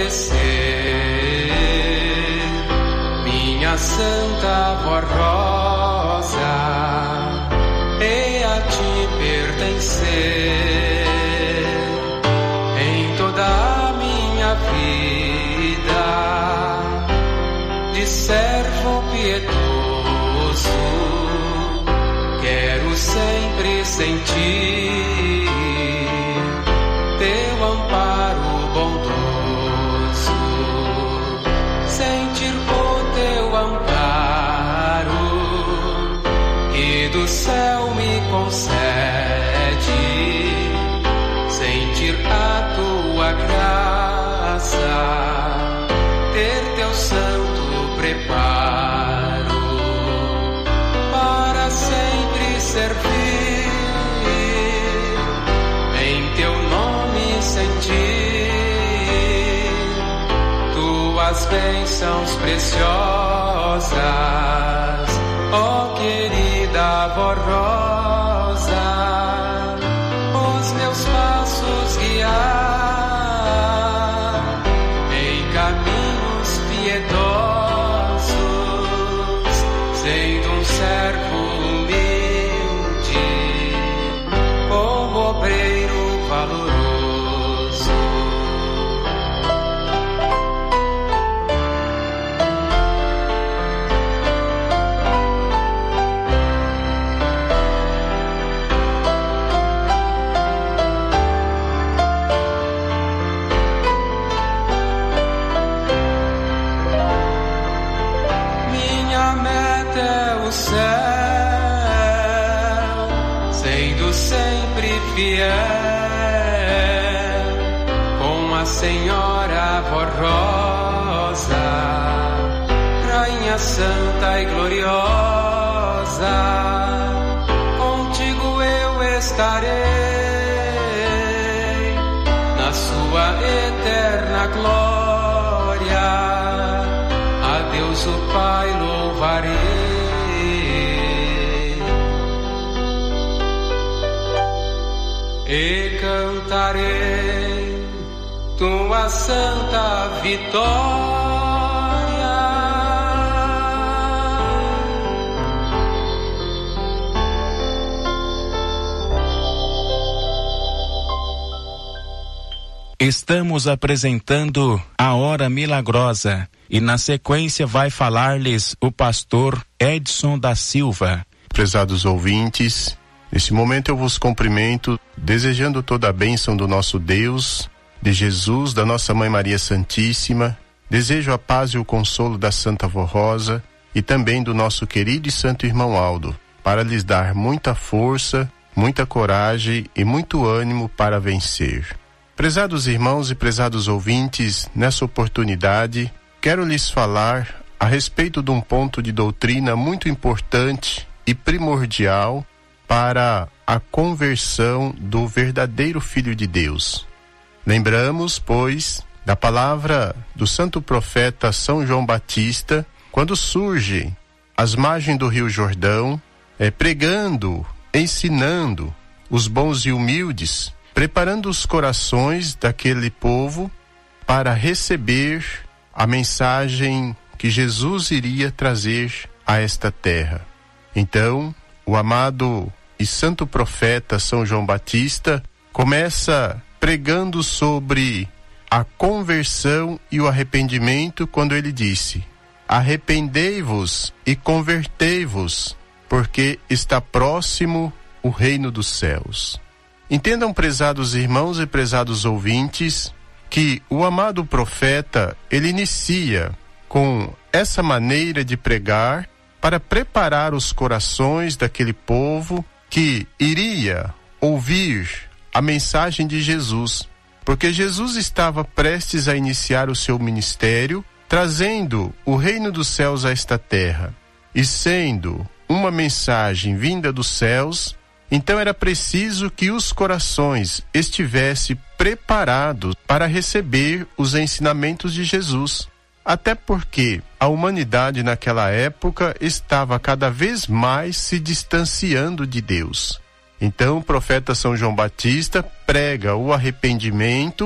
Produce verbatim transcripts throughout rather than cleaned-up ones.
oferecer minha santa voz rosa e a ti pertencer em toda a minha vida de servo piedoso. Quero sempre sentir teu amparo bondoso, sentir o teu amparo que do céu me concede, sentir a tua graça, ter teu santo preparo para sempre servir, em teu nome sentir tuas bênçãos preciosas, ó querida voz rosa, os meus passos guiar em caminhos piedosos, sendo um servo humilde, como obreiro valoroso. Minha meta é o céu, sendo sempre fiel com a Senhora voz rosa, Rainha Santa e Gloriosa. Contigo eu estarei na sua eterna glória, a Deus o Pai louvarei e cantarei tua santa vitória. Estamos apresentando a Hora Milagrosa e na sequência vai falar-lhes o pastor Edson da Silva. Prezados ouvintes, nesse momento eu vos cumprimento, desejando toda a bênção do nosso Deus, de Jesus, da nossa Mãe Maria Santíssima. Desejo a paz e o consolo da Santa Voz Rosa e também do nosso querido e santo irmão Aldo, para lhes dar muita força, muita coragem e muito ânimo para vencer. Prezados irmãos e prezados ouvintes, nessa oportunidade, quero lhes falar a respeito de um ponto de doutrina muito importante e primordial para a conversão do verdadeiro Filho de Deus. Lembramos, pois, da palavra do santo profeta São João Batista, quando surge às margens do Rio Jordão, é, pregando, ensinando os bons e humildes, preparando os corações daquele povo para receber a mensagem que Jesus iria trazer a esta terra. Então, o amado e santo profeta São João Batista começa pregando sobre a conversão e o arrependimento quando ele disse: arrependei-vos e convertei-vos, porque está próximo o reino dos céus. Entendam, prezados irmãos e prezados ouvintes, que o amado profeta, ele inicia com essa maneira de pregar para preparar os corações daquele povo que iria ouvir a mensagem de Jesus, porque Jesus estava prestes a iniciar o seu ministério, trazendo o reino dos céus a esta terra, e sendo uma mensagem vinda dos céus, então era preciso que os corações estivessem preparados para receber os ensinamentos de Jesus. Até porque a humanidade naquela época estava cada vez mais se distanciando de Deus. Então o profeta São João Batista prega o arrependimento,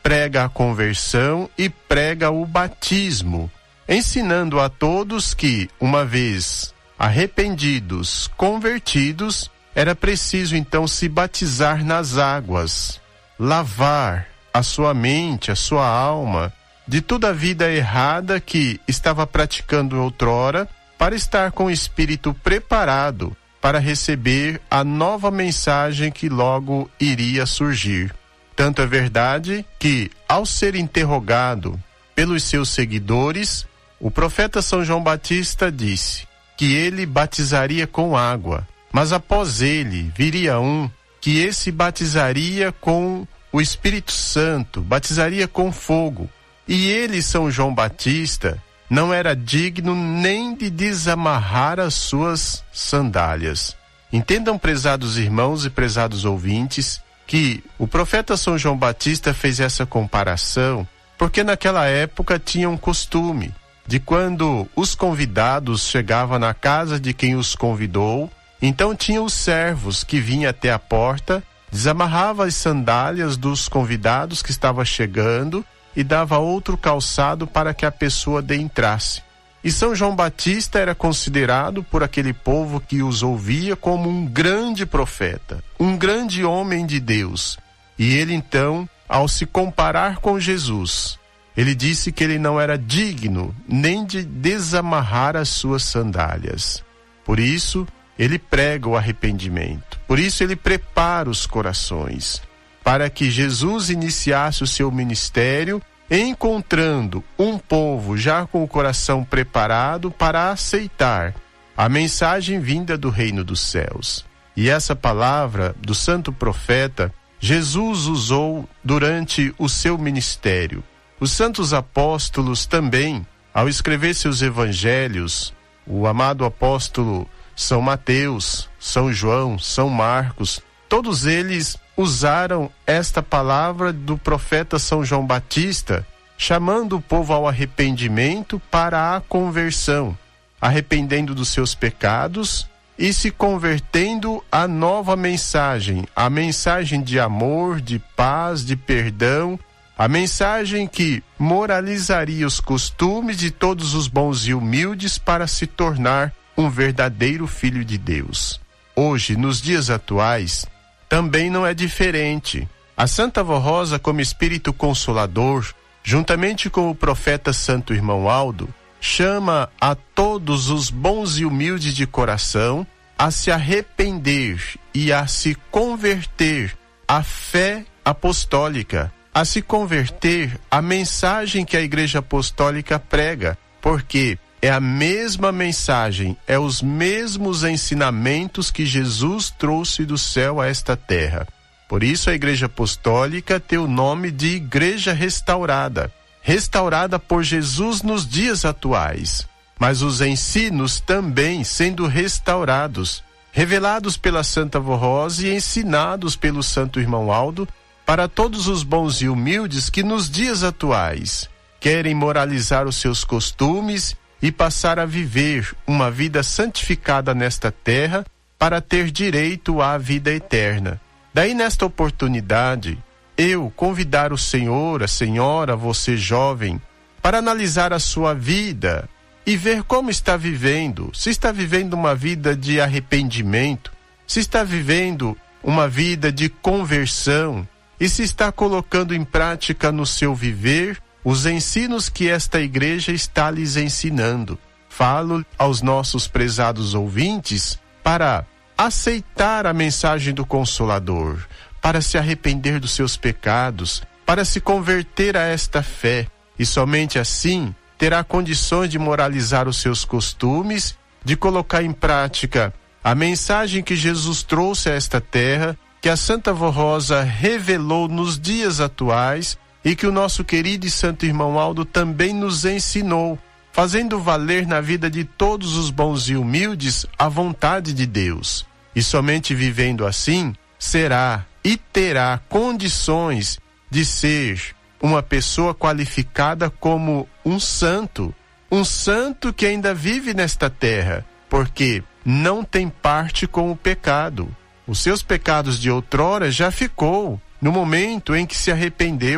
prega a conversão e prega o batismo, ensinando a todos que, uma vez arrependidos, convertidos, era preciso então se batizar nas águas, lavar a sua mente, a sua alma, de toda a vida errada que estava praticando outrora, para estar com o espírito preparado para receber a nova mensagem que logo iria surgir. Tanto é verdade que, ao ser interrogado pelos seus seguidores, o profeta São João Batista disse que ele batizaria com água, mas após ele viria um que esse batizaria com o Espírito Santo, batizaria com fogo. E ele, São João Batista, não era digno nem de desamarrar as suas sandálias. Entendam, prezados irmãos e prezados ouvintes, que o profeta São João Batista fez essa comparação porque naquela época tinha um costume de quando os convidados chegavam na casa de quem os convidou, então tinham os servos que vinham até a porta, desamarrava as sandálias dos convidados que estavam chegando e dava outro calçado para que a pessoa entrasse. E São João Batista era considerado por aquele povo que os ouvia como um grande profeta, um grande homem de Deus. E ele então, ao se comparar com Jesus, ele disse que ele não era digno nem de desamarrar as suas sandálias. Por isso, ele prega o arrependimento. Por isso, ele prepara os corações, para que Jesus iniciasse o seu ministério, encontrando um povo já com o coração preparado para aceitar a mensagem vinda do reino dos céus. E essa palavra do santo profeta, Jesus usou durante o seu ministério. Os santos apóstolos também, ao escrever seus evangelhos, o amado apóstolo São Mateus, São João, São Marcos, todos eles usaram esta palavra do profeta São João Batista, chamando o povo ao arrependimento para a conversão, arrependendo dos seus pecados e se convertendo à nova mensagem, a mensagem de amor, de paz, de perdão, a mensagem que moralizaria os costumes de todos os bons e humildes para se tornar um verdadeiro filho de Deus. Hoje, nos dias atuais, também não é diferente. A Santa Vó Rosa, como espírito consolador, juntamente com o profeta Santo Irmão Aldo, chama a todos os bons e humildes de coração a se arrepender e a se converter à fé apostólica, a se converter à mensagem que a Igreja Apostólica prega, porque é a mesma mensagem, é os mesmos ensinamentos que Jesus trouxe do céu a esta terra. Por isso a Igreja Apostólica tem o nome de Igreja Restaurada, restaurada por Jesus nos dias atuais, mas os ensinos também sendo restaurados, revelados pela Santa Vó Rosa e ensinados pelo Santo Irmão Aldo para todos os bons e humildes que nos dias atuais querem moralizar os seus costumes e passar a viver uma vida santificada nesta terra para ter direito à vida eterna. Daí, nesta oportunidade, eu convidar o senhor, a senhora, você jovem, para analisar a sua vida e ver como está vivendo, se está vivendo uma vida de arrependimento, se está vivendo uma vida de conversão e se está colocando em prática no seu viver os ensinos que esta igreja está lhes ensinando. Falo aos nossos prezados ouvintes para aceitar a mensagem do Consolador, para se arrepender dos seus pecados, para se converter a esta fé, e somente assim terá condições de moralizar os seus costumes, de colocar em prática a mensagem que Jesus trouxe a esta terra, que a Santa Vó Rosa revelou nos dias atuais e que o nosso querido e santo irmão Aldo também nos ensinou, fazendo valer na vida de todos os bons e humildes a vontade de Deus. E somente vivendo assim, será e terá condições de ser uma pessoa qualificada como um santo, um santo que ainda vive nesta terra, porque não tem parte com o pecado. Os seus pecados de outrora já ficou no momento em que se arrependeu.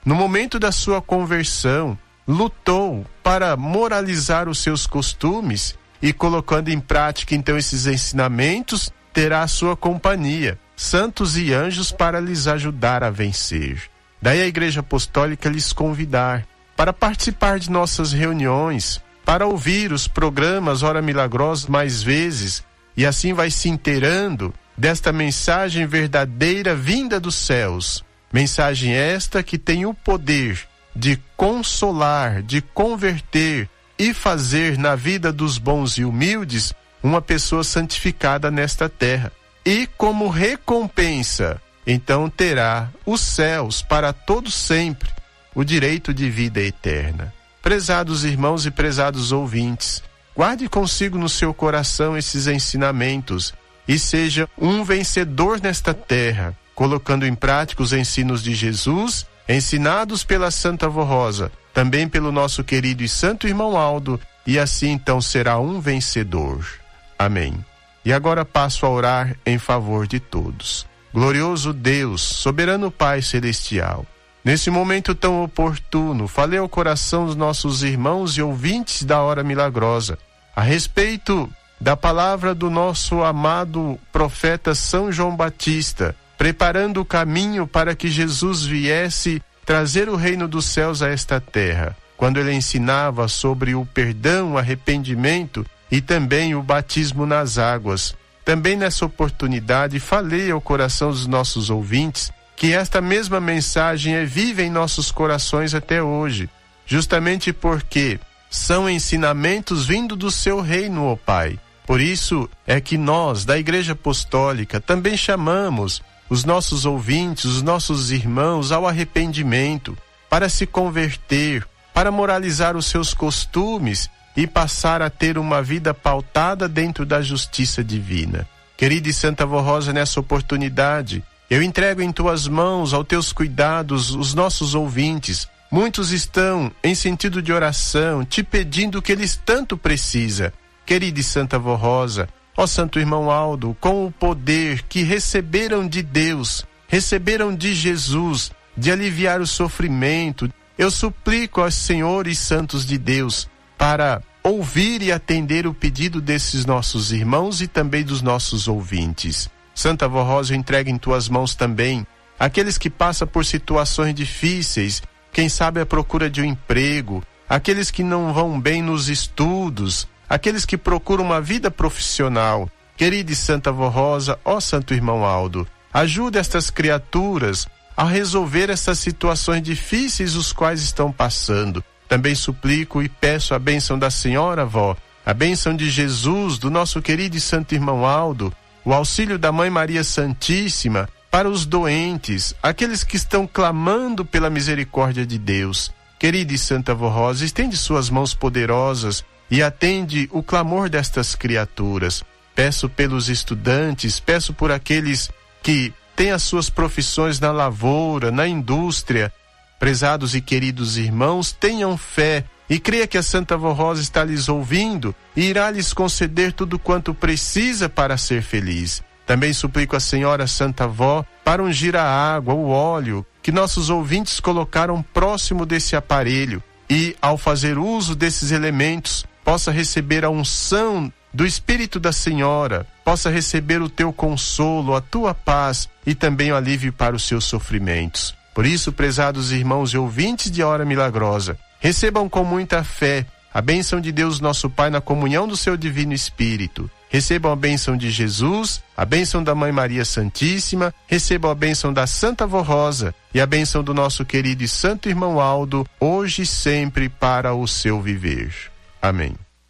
no momento da sua conversão, lutou para moralizar os seus costumes e, colocando em prática então esses ensinamentos, terá a sua companhia, santos e anjos para lhes ajudar a vencer. Daí a Igreja Apostólica lhes convidar para participar de nossas reuniões, para ouvir os programas Hora Milagrosa mais vezes, e assim vai se inteirando desta mensagem verdadeira vinda dos céus. Mensagem esta que tem o poder de consolar, de converter e fazer na vida dos bons e humildes uma pessoa santificada nesta terra. E como recompensa, então terá os céus para todo sempre, o direito de vida eterna. Prezados irmãos e prezados ouvintes, guarde consigo no seu coração esses ensinamentos e seja um vencedor nesta terra, colocando em prática os ensinos de Jesus, ensinados pela Santa Avó Rosa, também pelo nosso querido e santo irmão Aldo, e assim então será um vencedor. Amém. E agora passo a orar em favor de todos. Glorioso Deus, soberano Pai Celestial, nesse momento tão oportuno, falei ao coração dos nossos irmãos e ouvintes da Hora Milagrosa, a respeito da palavra do nosso amado profeta São João Batista, preparando o caminho para que Jesus viesse trazer o reino dos céus a esta terra, quando ele ensinava sobre o perdão, o arrependimento e também o batismo nas águas. Também nessa oportunidade falei ao coração dos nossos ouvintes que esta mesma mensagem é viva em nossos corações até hoje, justamente porque são ensinamentos vindo do seu reino, ó Pai. Por isso é que nós, da Igreja Apostólica, também chamamos os nossos ouvintes, os nossos irmãos ao arrependimento, para se converter, para moralizar os seus costumes e passar a ter uma vida pautada dentro da justiça divina. Querida e Santa Avó Rosa, nessa oportunidade, eu entrego em tuas mãos, aos teus cuidados, os nossos ouvintes. Muitos estão em sentido de oração, te pedindo o que eles tanto precisam. Querida e Santa Avó Rosa, ó Santo Irmão Aldo, com o poder que receberam de Deus, receberam de Jesus, de aliviar o sofrimento, eu suplico aos senhores santos de Deus para ouvir e atender o pedido desses nossos irmãos e também dos nossos ouvintes. Santa Avó Rosa, eu entrego em tuas mãos também aqueles que passam por situações difíceis, quem sabe à procura de um emprego, aqueles que não vão bem nos estudos, aqueles que procuram uma vida profissional. Querida e Santa Avó Rosa, ó Santo Irmão Aldo, ajude estas criaturas a resolver essas situações difíceis os quais estão passando. Também suplico e peço a bênção da Senhora Avó, a bênção de Jesus, do nosso querido e Santo Irmão Aldo, o auxílio da Mãe Maria Santíssima para os doentes, aqueles que estão clamando pela misericórdia de Deus. Querida e Santa Avó Rosa, estende suas mãos poderosas e atende o clamor destas criaturas. Peço pelos estudantes, peço por aqueles que têm as suas profissões na lavoura, na indústria. Prezados e queridos irmãos, tenham fé e creia que a Santa Avó Rosa está lhes ouvindo e irá lhes conceder tudo quanto precisa para ser feliz. Também suplico a Senhora Santa Avó para ungir a água, o óleo que nossos ouvintes colocaram próximo desse aparelho e, ao fazer uso desses elementos, possa receber a unção do Espírito da Senhora, possa receber o teu consolo, a tua paz e também o alívio para os seus sofrimentos. Por isso, prezados irmãos e ouvintes de Hora Milagrosa, recebam com muita fé a bênção de Deus nosso Pai na comunhão do seu Divino Espírito. Recebam a bênção de Jesus, a bênção da Mãe Maria Santíssima, recebam a bênção da Santa Avó Rosa e a bênção do nosso querido e Santo Irmão Aldo, hoje e sempre para o seu viver. Amém.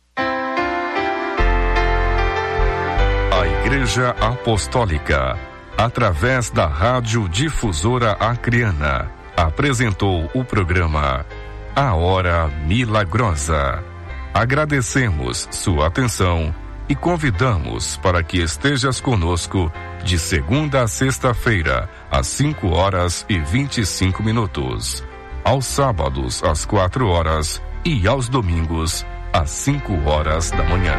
A Igreja Apostólica, através da Rádio Difusora Acreana, apresentou o programa A Hora Milagrosa. Agradecemos sua atenção e convidamos para que estejas conosco de segunda a sexta-feira, às cinco horas e vinte e cinco minutos, aos sábados às quatro horas e aos domingos às cinco horas da manhã.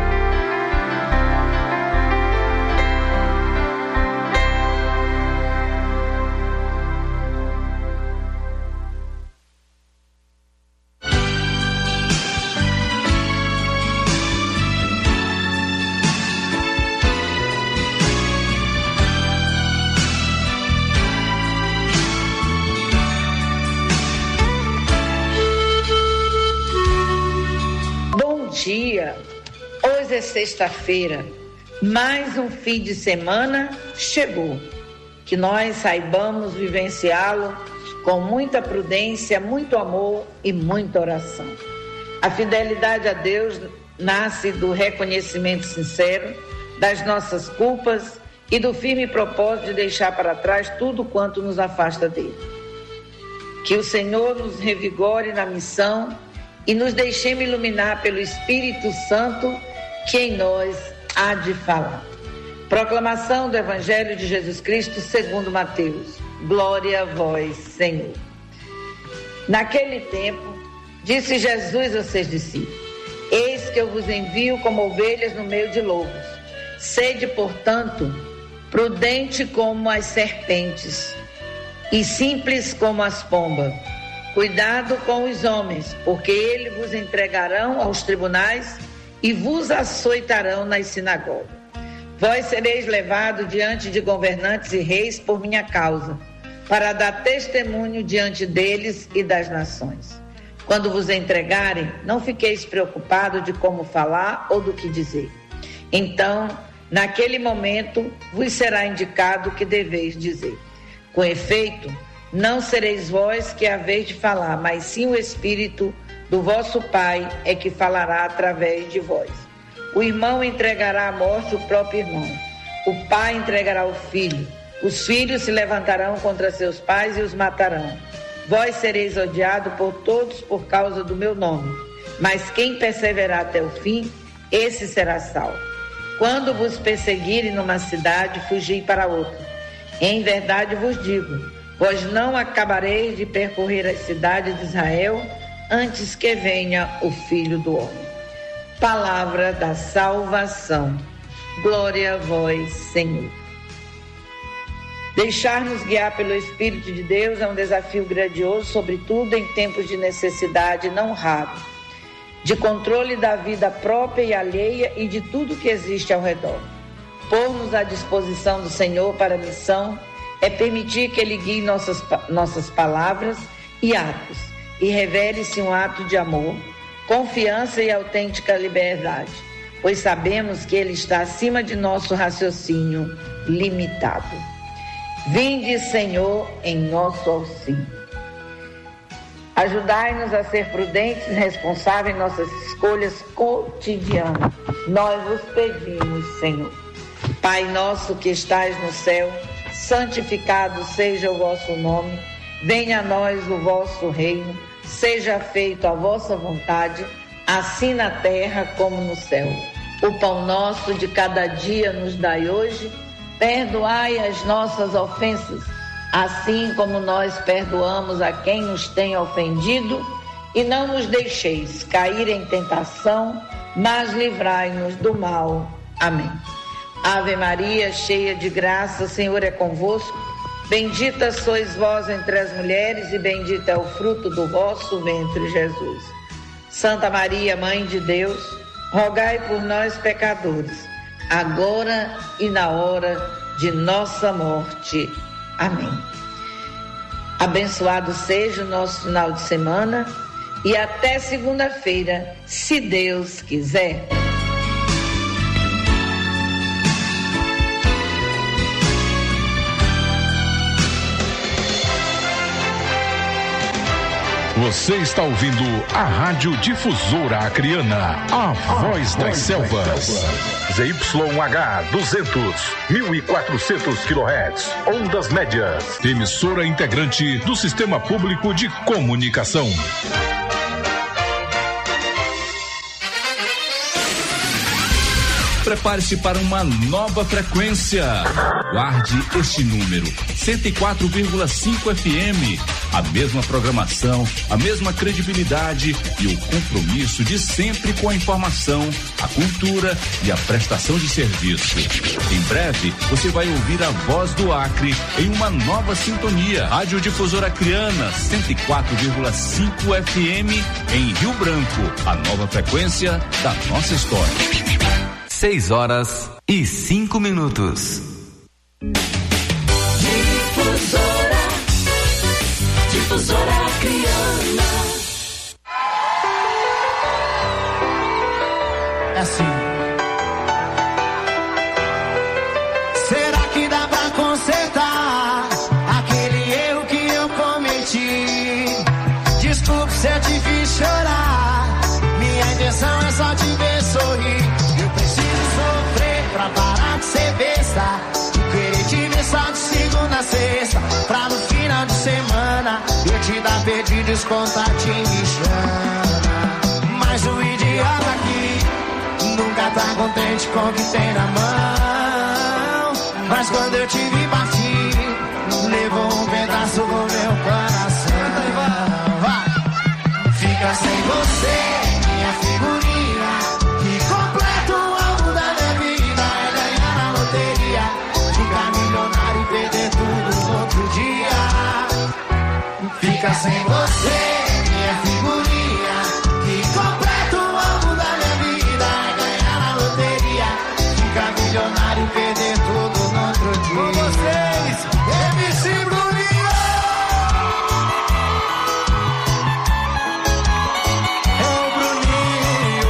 Hoje é sexta-feira, mais um fim de semana chegou. Que nós saibamos vivenciá-lo com muita prudência, muito amor e muita oração. A fidelidade a Deus nasce do reconhecimento sincero das nossas culpas e do firme propósito de deixar para trás tudo quanto nos afasta dele. Que o Senhor nos revigore na missão e nos deixemos iluminar pelo Espírito Santo que em nós há de falar. Proclamação do Evangelho de Jesus Cristo segundo Mateus. Glória a vós, Senhor. Naquele tempo, disse Jesus aos seus discípulos: Eis que eu vos envio como ovelhas no meio de lobos. Sede, portanto, prudente como as serpentes e simples como as pombas. Cuidado com os homens, porque eles vos entregarão aos tribunais e vos açoitarão nas sinagogas. Vós sereis levados diante de governantes e reis por minha causa, para dar testemunho diante deles e das nações. Quando vos entregarem, não fiqueis preocupados de como falar ou do que dizer. Então, naquele momento, vos será indicado o que deveis dizer. Com efeito, não sereis vós que haveis de falar, mas sim o Espírito do vosso Pai é que falará através de vós. O irmão entregará à morte o próprio irmão. O pai entregará o filho. Os filhos se levantarão contra seus pais e os matarão. Vós sereis odiados por todos por causa do meu nome. Mas quem perseverar até o fim, esse será salvo. Quando vos perseguirem numa cidade, fugi para outra. Em verdade vos digo, vós não acabareis de percorrer as cidades de Israel antes que venha o Filho do Homem. Palavra da salvação. Glória a vós, Senhor. Deixar-nos guiar pelo Espírito de Deus é um desafio grandioso, sobretudo em tempos de necessidade não raro, de controle da vida própria e alheia e de tudo que existe ao redor. Pôr-nos à disposição do Senhor para a missão é permitir que Ele guie nossas, nossas palavras e atos e revele-se um ato de amor, confiança e autêntica liberdade, pois sabemos que Ele está acima de nosso raciocínio limitado. Vinde, Senhor, em nosso auxílio. Ajudai-nos a ser prudentes e responsáveis em nossas escolhas cotidianas. Nós vos pedimos, Senhor. Pai nosso que estais no céu, santificado seja o vosso nome. Venha a nós o vosso reino. Seja feita a vossa vontade, assim na terra como no céu. O pão nosso de cada dia nos dai hoje. Perdoai as nossas ofensas, assim como nós perdoamos a quem nos tem ofendido. E não nos deixeis cair em tentação, mas livrai-nos do mal. Amém. Ave Maria, cheia de graça, o Senhor é convosco. Bendita sois vós entre as mulheres e bendito é o fruto do vosso ventre, Jesus. Santa Maria, Mãe de Deus, rogai por nós, pecadores, agora e na hora de nossa morte. Amém. Abençoado seja o nosso final de semana e até segunda-feira, se Deus quiser. Você está ouvindo a Rádio Difusora Acreana, a voz das selvas. Z Y H duzentos, mil e quatrocentos quilohertz, ondas médias. Emissora integrante do Sistema Público de Comunicação. Prepare-se para uma nova frequência. Guarde este número, cento e quatro vírgula cinco F M. A mesma programação, a mesma credibilidade e o compromisso de sempre com a informação, a cultura e a prestação de serviço. Em breve, você vai ouvir a voz do Acre em uma nova sintonia. Rádio Difusora Acreana, cento e quatro vírgula cinco F M em Rio Branco. A nova frequência da nossa história. Seis horas e cinco minutos. Difusora, Difusora Acreana. É assim, Se eu te fiz chorar, minha intenção é só te ver sorrir. Eu preciso sofrer pra parar de ser besta, de querer te ver só de segunda a sexta, pra no final de semana eu te dar perdido e os contatinhos me chama. Mas o idiota aqui nunca tá contente com o que tem na mão. Mas quando eu te vi partir, levou um pedaço do meu coração. Vai. Fica sem você, minha figurinha, que completa o álbum da minha vida. É ganhar na loteria, ficar milionário e perder tudo no outro dia. Fica sem você, minha figurinha, que completa o álbum da minha vida. É ganhar na loteria, ficar milionário e perder tudo no outro dia. Com vocês, M C Bruninho! É o Bruninho!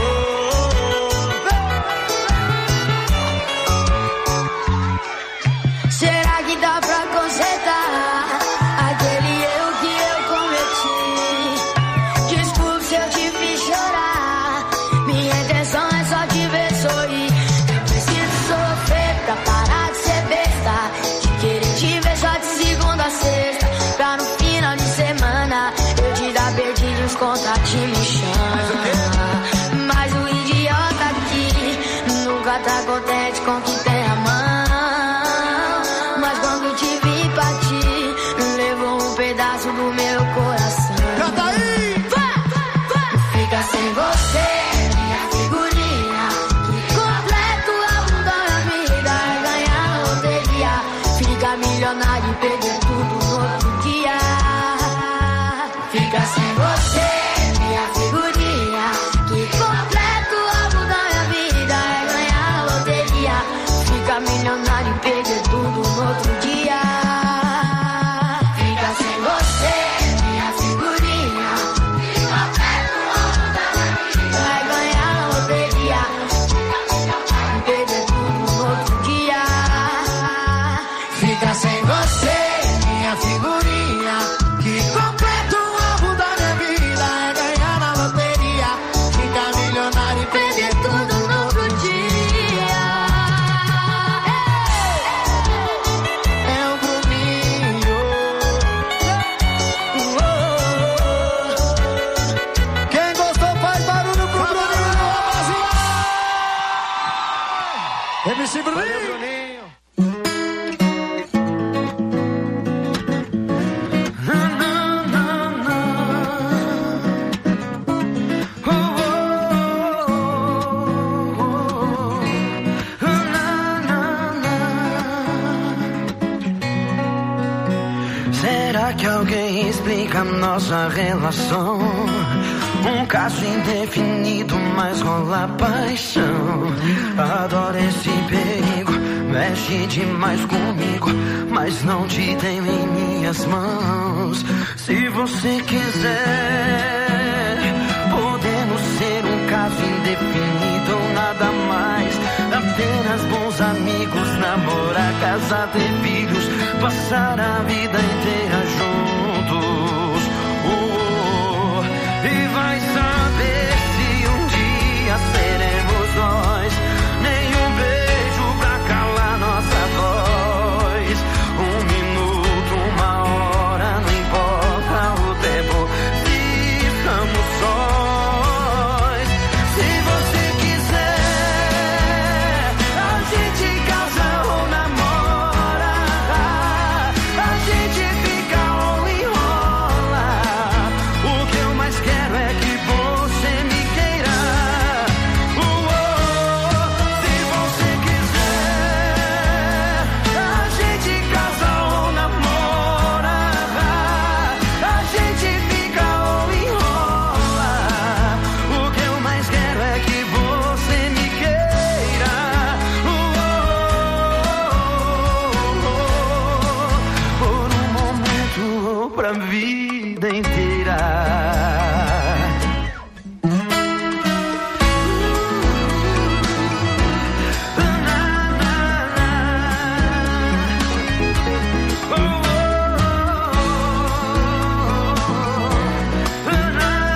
Será que dá pra consertar aquele erro que eu cometi? Desculpe se eu te fiz chorar, minha intenção é só te ver sorrir. Eu preciso sofrer pra parar de ser besta, de querer te ver só de segunda a sexta, pra no final de semana eu te dar perdido e os contatinhos me chamam. Mas o idiota aqui nunca tá contente com o que tem a mão. Mas quando te vi partir, levou um pedaço do meu coração. Canta aí! Fica sem você, minha figurinha, que completa o álbum da minha vida. É ganhar na loteria, fica milionário e perder tudo no outro dia. Fica sem você, minha figurinha, que completa o álbum da minha vida. É ganhar na loteria, fica milionário e perder tudo no outro dia. Fica sem você, minha figurinha, que completa o álbum da minha vida. Vai ganhar na loteria, e perder tudo no outro dia. Fica sem você, minha figurinha, que completa o álbum da minha vida. É ganhar na loteria, ficar milionário e perder tudo no outro dia. É o Bruninho. Quem gostou faz barulho pro Bruninho, rapaziada. M C Bruninho. Será que alguém explica nossa relação? Um caso indefinido, mas rola paixão. Adoro esse perigo, mexe demais comigo, mas não te tenho em minhas mãos. Se você quiser, podemos ser um caso indefinido ou nada mais. Apenas bons amigos, namorar, casar, ter filhos, passar a vida inteira juntos. Oh, oh, oh. E vai saber se um dia seremos nós. Nenhum beijo pra calar nossa voz. Um minuto, uma hora, não importa o tempo, se estamos sós. Se você quiser, a gente casa ou namora, a gente fica ou enrola. O que eu mais quero é que você me queira. Uh, oh, se você quiser, a gente casa ou namora, a gente fica ou enrola. O que eu mais quero é que você me queira. Uh, oh, por um momento ou pra vida inteira. Na, na, na.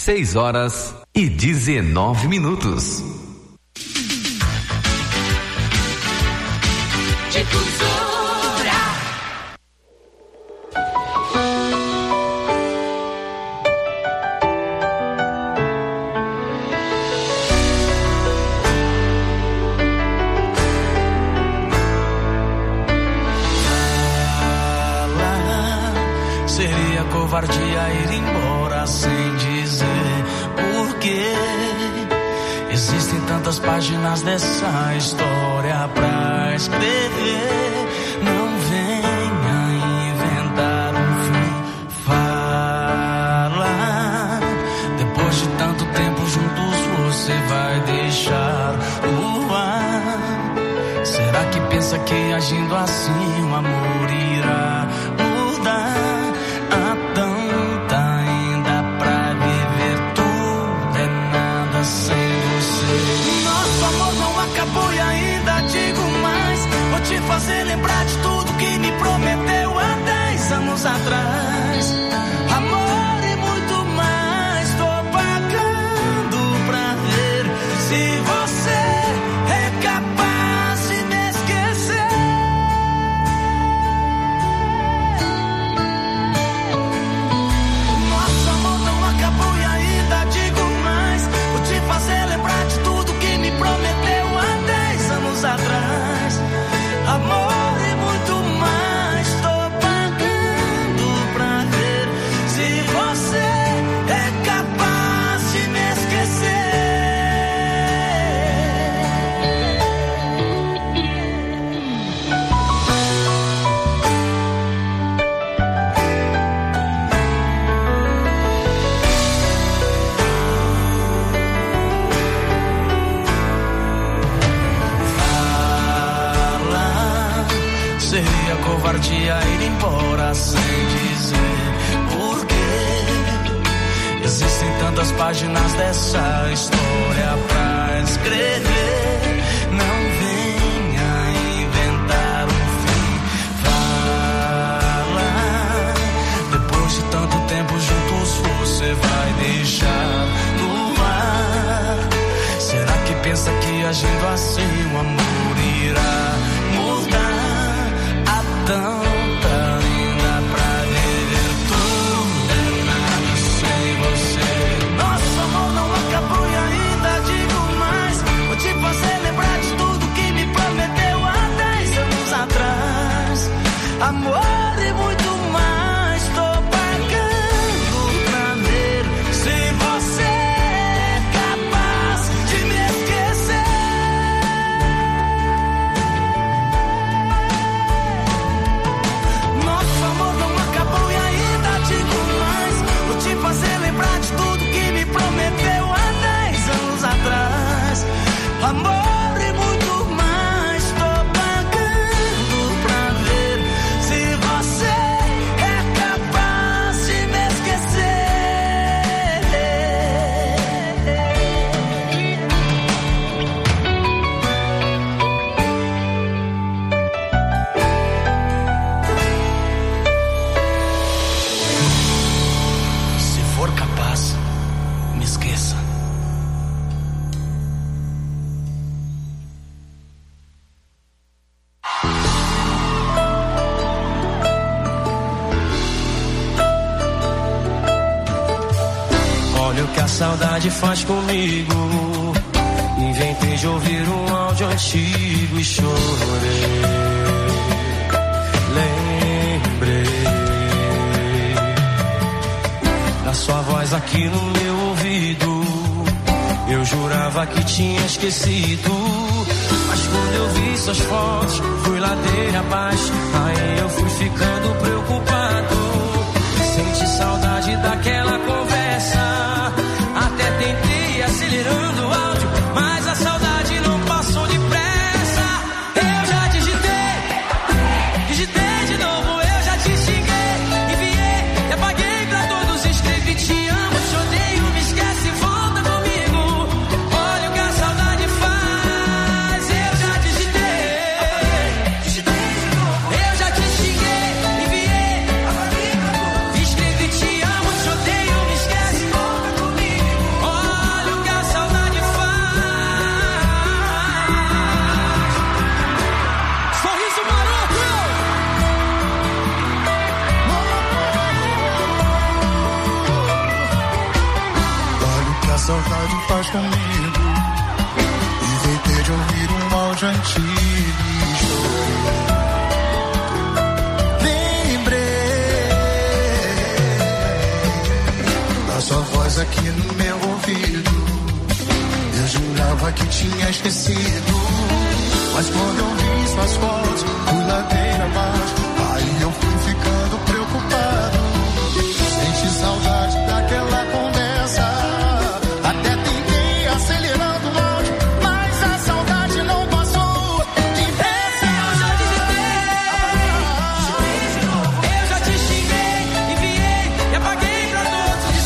seis horas e dezenove minutos. Difusora. Seria covardia ir embora sem dizer por quê. Existem tantas páginas dessa história pra escrever. Não venha inventar um fim. Fala. Depois de tanto tempo juntos, você vai deixar o ar. Será que pensa que agindo assim o amor irá mudar? Há tanta ainda pra viver, tudo é nada sem você. Nosso amor não acabou e ainda digo mais. Vou te fazer lembrar de tudo que me prometeu há dez anos atrás. Amor e muito mais, tô pagando pra ver se você é capaz de me esquecer. Nosso amor não acabou e ainda digo mais. Vou te fazer lembrar de tudo que me prometeu há dez anos atrás. Amor e muito mais, tô pagando pra ver se você é capaz de me esquecer. Fala, seria covardia ir embora sem dizer por quê. Existem tantas páginas dessa história pra escrever. Não venha inventar um fim. Fala. Depois de tanto tempo juntos, você vai deixar no ar. Será que pensa que agindo assim o amor irá mudar? Há tanta ainda pra viver, tudo é nada sem você. Nosso amor não acabou e ainda digo mais. Vou te fazer lembrar de tudo que me prometeu há dez anos atrás. Amor e muito mais, tô pagando pra ver se você é capaz de me esquecer. Nosso amor não acabou e ainda digo mais. Vou te fazer lembrar de tudo que me prometeu há dez anos atrás. Amor e muito mais, tô pagando pra ver se você é capaz de me esquecer. Se for capaz, me esqueça. Olha o que a saudade faz comigo. Inventei de ouvir um áudio antigo e chorei. Lembrei da sua voz aqui no meu ouvido. Eu jurava que tinha esquecido, mas quando eu vi suas fotos, fui ladeira abaixo. Aí eu fui ficando preocupado. Senti saudade daquela conversa. Até tentei ir acelerando o áudio, mas a saudade não passou depressa. Eu já digitei, digitei de novo, eu já te xinguei, enviei e apaguei pra todos. Escrevi te amo, te odeio, me esquece, volta comigo. Olha o que a saudade faz. Eu já digitei, digitei de novo, eu já te xinguei, enviei, comigo. Inventei de ouvir um áudio antigo e chorei. Sua voz aqui no meu ouvido. Eu jurava que tinha esquecido, mas quando eu vi suas fotos, fui ladeira abaixo. Aí eu fui ficando preocupado. Senti saudade daquela conversa. Até tentei acelerando o áudio, mas a saudade não passou depressa. Eu já digitei, eu já te xinguei, enviei e apaguei pra todos.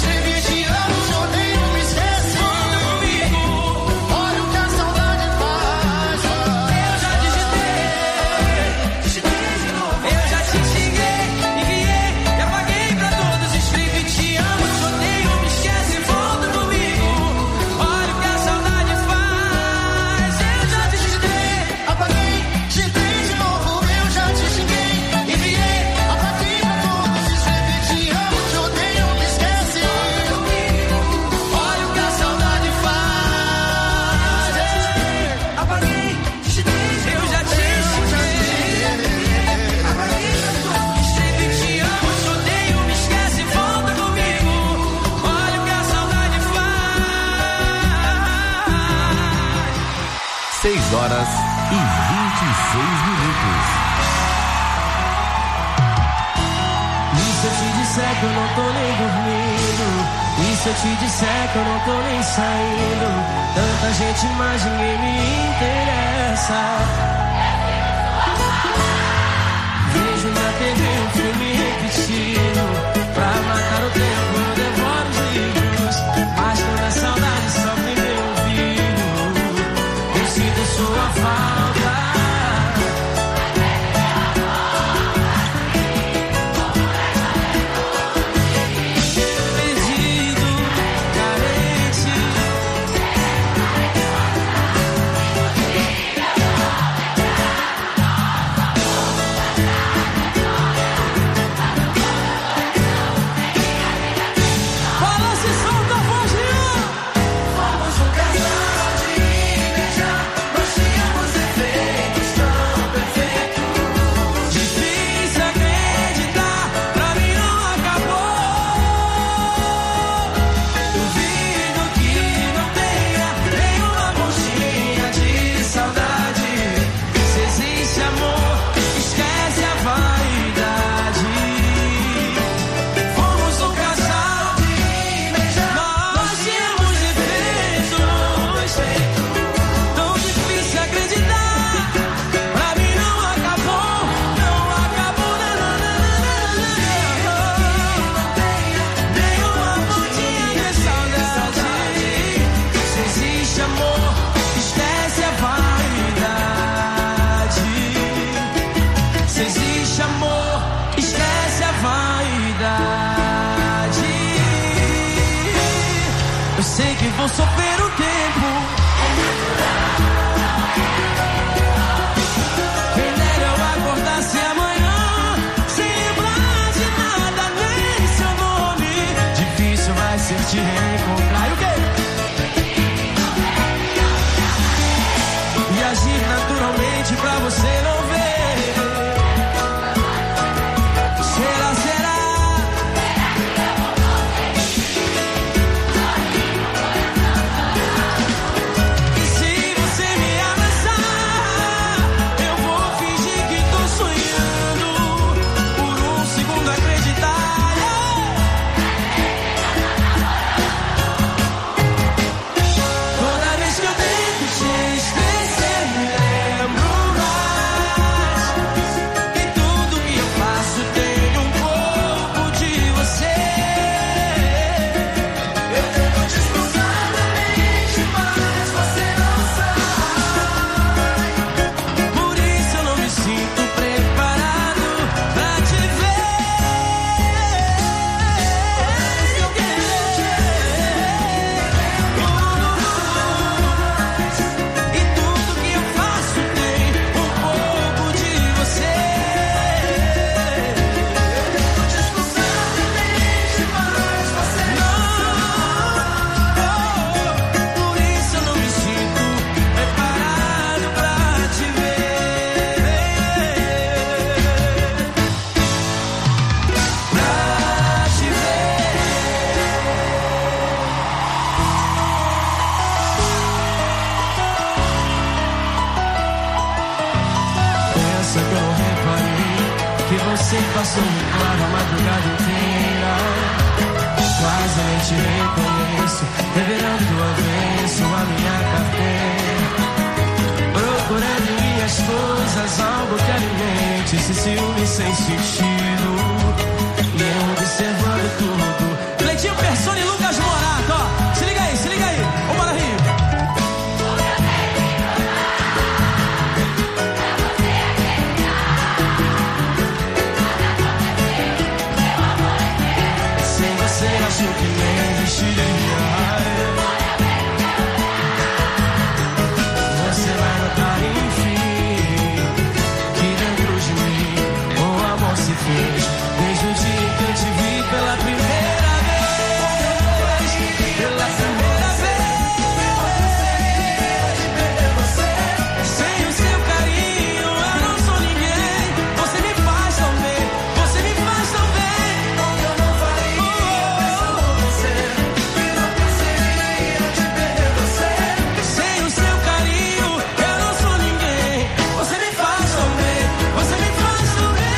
seis horas e vinte e seis minutos. E se eu te disser que eu não tô nem dormindo? E se eu te disser que eu não tô nem saindo? Tanta gente, mas ninguém me interessa. Vejo na T V um filme repetido. Pra matar o tempo eu devoro os livros. Mas quando a saudade sofre meu ouvido, eu sinto sua falta. Vou sofrer o tempo. Quem dera eu acordasse amanhã sem lembrar de nada, nem seu nome. Difícil vai ser te reencontrar. E o quê? E agir naturalmente pra você não ver. Será, será? claro a madrugada inteira. Quase nem te reconheço, revirando do avesso a minha carteira. Procurando em minhas coisas algo que alimente esse ciúme sem sentido. E eu observando tudo. Cleitinho Persona e Lucas Morato, ó. Se liga aí, se liga aí. Vambora, Rio. Sem você acho que nem existiria. Você vai notar, enfim, que dentro de mim o amor se fez. Desde o dia que eu te vi pela primeira vez, pela primeira vez. Sem o seu carinho eu não sou ninguém. Você me faz tão bem, você me faz tão bem. Eu não faria você, e não conseguiria te perder você. Sem o seu carinho eu não sou ninguém. Você me faz tão bem, você me faz tão bem.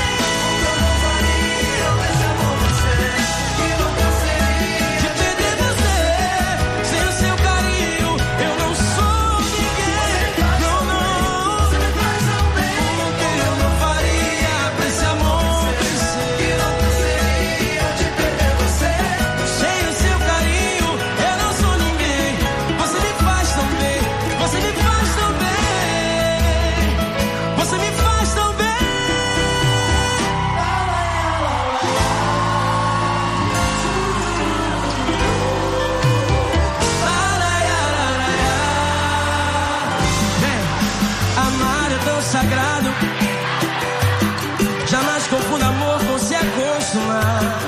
Sagrado, jamais confunda amor com se acostumar.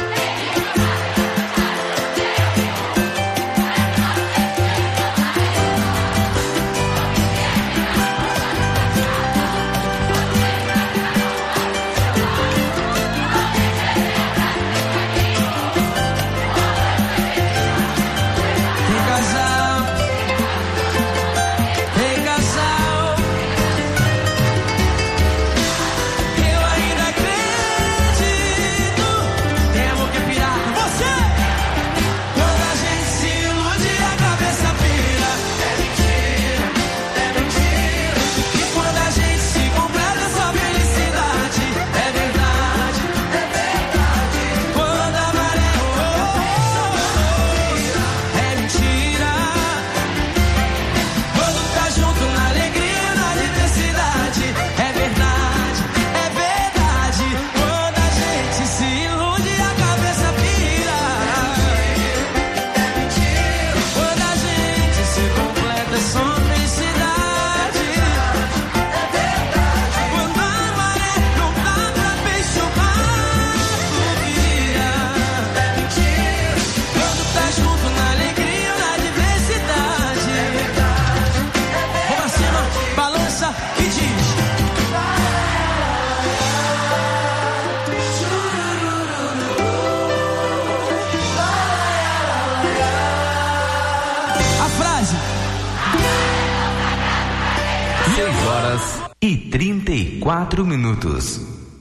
seis horas e trinta e quatro minutos.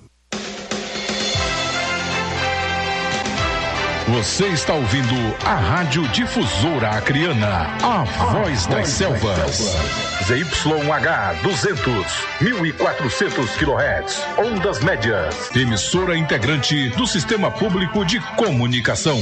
Você está ouvindo a Rádio Difusora Acreana, a voz das selvas. Z Y H duzentos, mil e quatrocentos quilohertz, ondas médias. Emissora integrante do Sistema Público de Comunicação.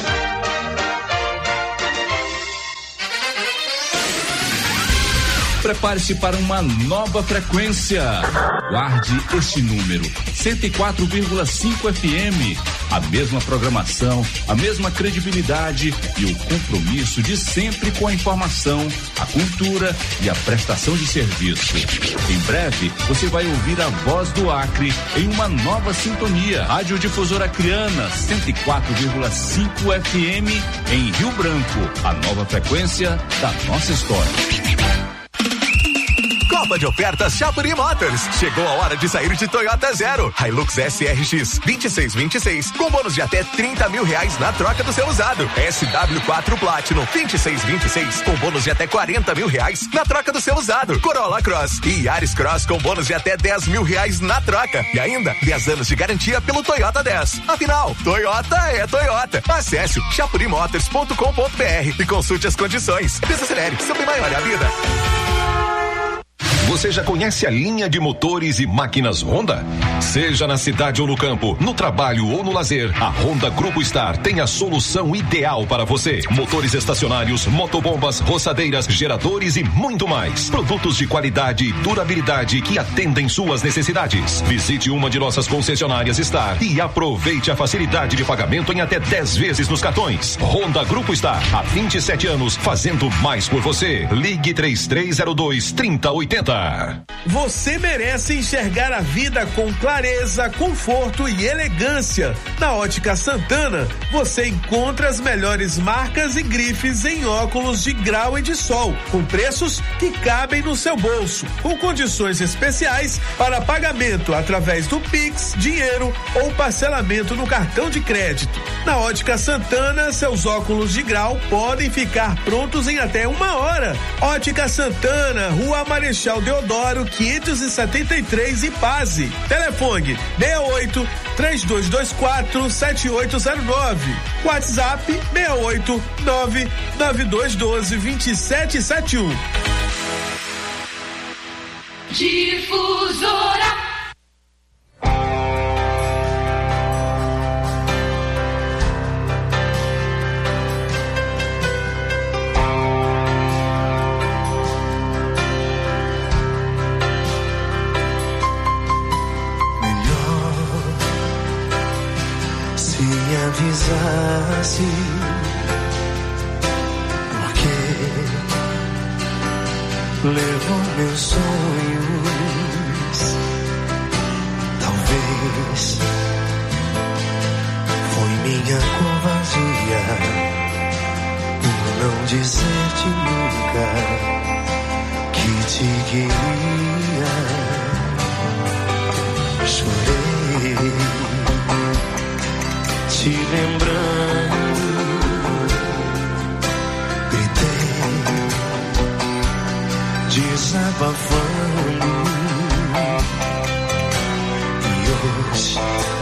Prepare-se para uma nova frequência. Guarde este número, cento e quatro vírgula cinco F M. A mesma programação, a mesma credibilidade e o compromisso de sempre com a informação, a cultura e a prestação de serviço. Em breve, você vai ouvir a voz do Acre em uma nova sintonia. Rádio Difusora Acreana, cento e quatro vírgula cinco F M em Rio Branco. A nova frequência da nossa história. Copa de Ofertas Chapuri Motors. Chegou a hora de sair de Toyota Zero. Hilux S R X vinte e seis vinte e seis com bônus de até trinta mil reais na troca do seu usado. S W quatro Platinum vinte e seis vinte e seis com bônus de até quarenta mil reais na troca do seu usado. Corolla Cross e Yaris Cross com bônus de até dez mil reais na troca. E ainda dez anos de garantia pelo Toyota dez. Afinal, Toyota é Toyota. Acesse chapuri motors ponto com ponto b r e consulte as condições. Desacelere, seu bem maior é a vida. Você já conhece a linha de motores e máquinas Honda? Seja na cidade ou no campo, no trabalho ou no lazer, a Honda Grupo Star tem a solução ideal para você. Motores estacionários, motobombas, roçadeiras, geradores e muito mais. Produtos de qualidade e durabilidade que atendem suas necessidades. Visite uma de nossas concessionárias Star e aproveite a facilidade de pagamento em até dez vezes nos cartões. Honda Grupo Star, há vinte e sete anos, fazendo mais por você. Ligue três três zero dois, trinta oitenta. Você merece enxergar a vida com clareza, conforto e elegância. Na Ótica Santana, você encontra as melhores marcas e grifes em óculos de grau e de sol, com preços que cabem no seu bolso, com condições especiais para pagamento através do Pix, dinheiro ou parcelamento no cartão de crédito. Na Ótica Santana, seus óculos de grau podem ficar prontos em até uma hora. Ótica Santana, Rua Marechal Deodoro, quinhentos e setenta e três, Ipase. Telefone seis oito, três dois dois quatro, sete oito zero nove. WhatsApp seis oito, nove nove dois um dois, dois sete sete um. Difusora. Avisasse, porque levou meus sonhos. Talvez foi minha covardia por não dizer-te nunca que te queria. Chorei te lembrando, gritei, desabafando, e hoje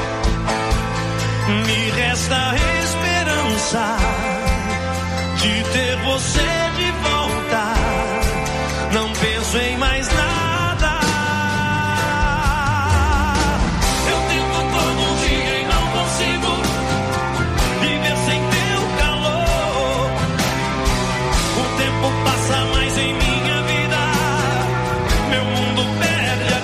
me resta a esperança de ter você de volta. Não penso em mais nada. Eu tento todo dia e não consigo viver sem teu calor. O tempo passa mais em minha vida, meu mundo perde a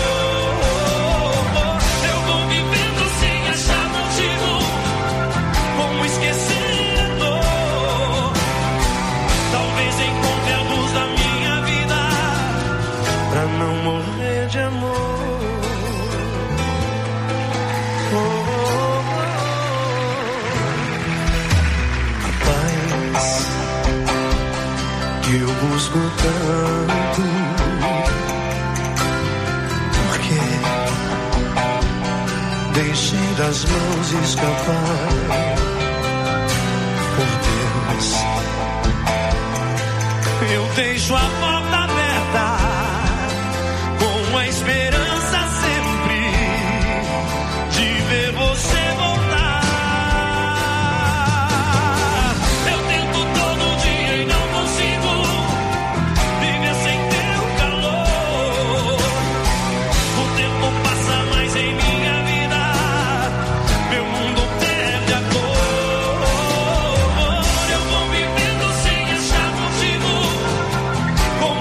cor. Eu vou vivendo sem achar motivo, como esquecer a dor. Talvez encontre a luz da minha vida, pra não morrer de amor. Oh, oh, que eu busco tanto, porque deixei das mãos escapar. Por Deus, eu deixo a porta aberta com a esperança sempre de ver você voltar. Como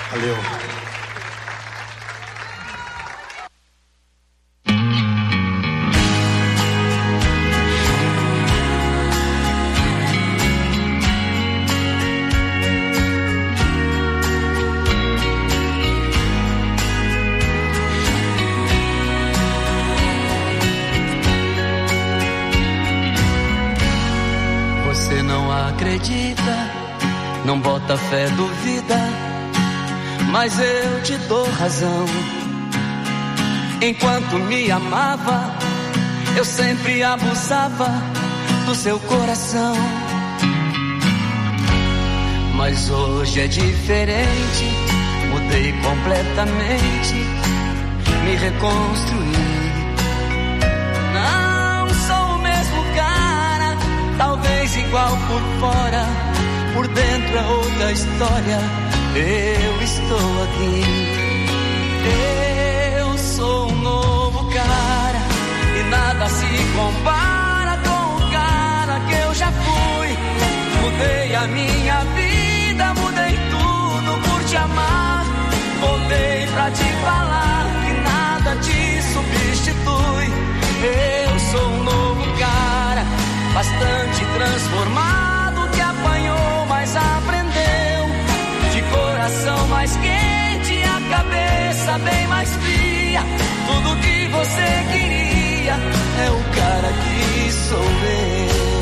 Valeu. Você não acredita, não bota fé, duvida, mas eu te dou razão. Enquanto me amava, eu sempre abusava do seu coração. Mas hoje é diferente, mudei completamente, me reconstruí. Não sou o mesmo cara, talvez igual por fora, por dentro é outra história. Eu estou aqui, eu sou um novo cara, e nada se compara com o cara que eu já fui. Mudei a minha vida, mudei tudo por te amar. Voltei pra te falar que nada te substitui. Eu sou um novo cara, bastante transformado, que apanhou, mas aprendeu. De coração mais quente, a cabeça bem mais fria. Tudo que você queria é o cara que sou eu.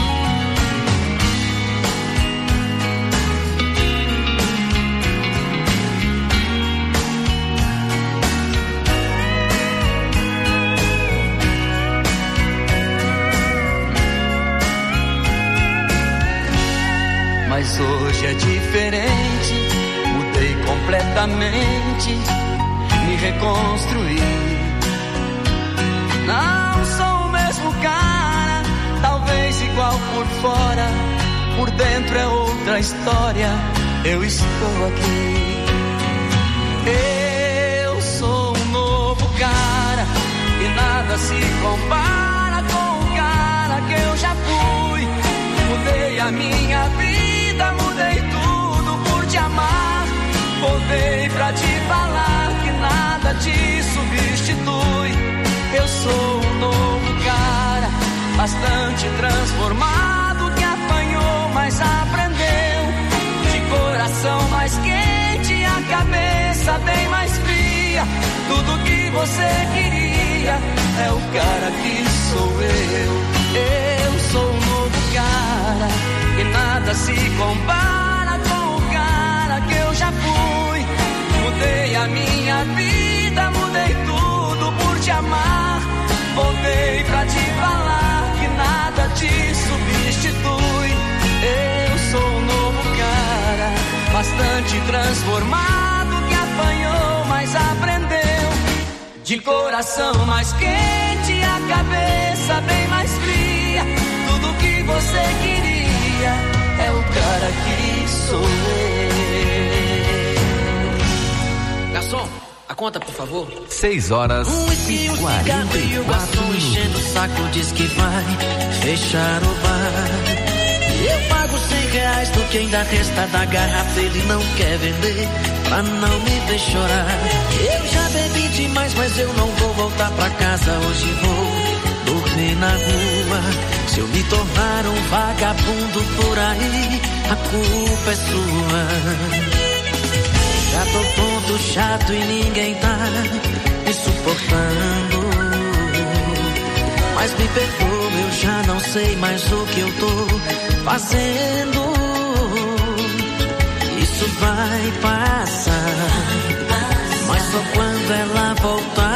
Mas hoje é diferente, mudei completamente, me reconstruí. Não sou o mesmo cara, talvez igual por fora, por dentro é outra história. Eu estou aqui, eu sou um novo cara, e nada se compara com o cara que eu já fui. Mudei a minha vida, mudei tudo por te amar. Voltei pra te falar que nada te substitui. Eu sou um novo cara, bastante transformado, que apanhou, mas aprendeu. De coração mais quente, a cabeça bem mais fria. Tudo que você queria é o cara que sou eu. Eu sou um novo cara, e nada se compara com o cara que eu já fui. Mudei a minha vida, mudei tudo por te amar. Voltei pra te falar que nada te substitui. Eu sou um novo cara, bastante transformado, que apanhou, mas aprendeu. De coração mais quente, a cabeça bem mais fria. Tudo que você queria é o cara que sou eu. Garçom, a conta, por favor. Seis horas um e um cigarro e o garçom enchendo o saco diz que vai fechar o bar. Eu pago cem reais do que ainda resta da garrafa, ele não quer vender pra não me ver chorar. Eu já bebi demais, mas eu não vou voltar pra casa, hoje vou dormir na rua. Se eu me tornar um vagabundo por aí, a culpa é sua. Já tô tonto, chato e ninguém tá me suportando. Mas me perdoa, eu já não sei mais o que eu tô fazendo. Isso vai passar, mas só quando ela voltar